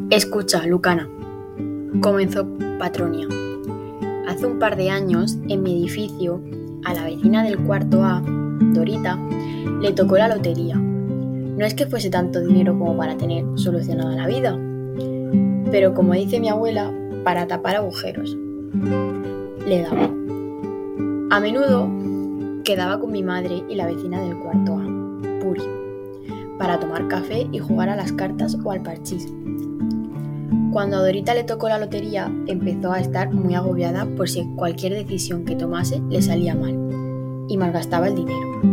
Escucha, Lucana, comenzó Patronia. Hace un par de años, en mi edificio, a la vecina del cuarto A, Dorita, le tocó la lotería. No es que fuese tanto dinero como para tener solucionada la vida, pero como dice mi abuela, para tapar agujeros. Le daba. A menudo quedaba con mi madre y la vecina del cuarto A, Puri, para tomar café y jugar a las cartas o al parchís. Cuando a Dorita le tocó la lotería, empezó a estar muy agobiada por si cualquier decisión que tomase le salía mal y malgastaba el dinero.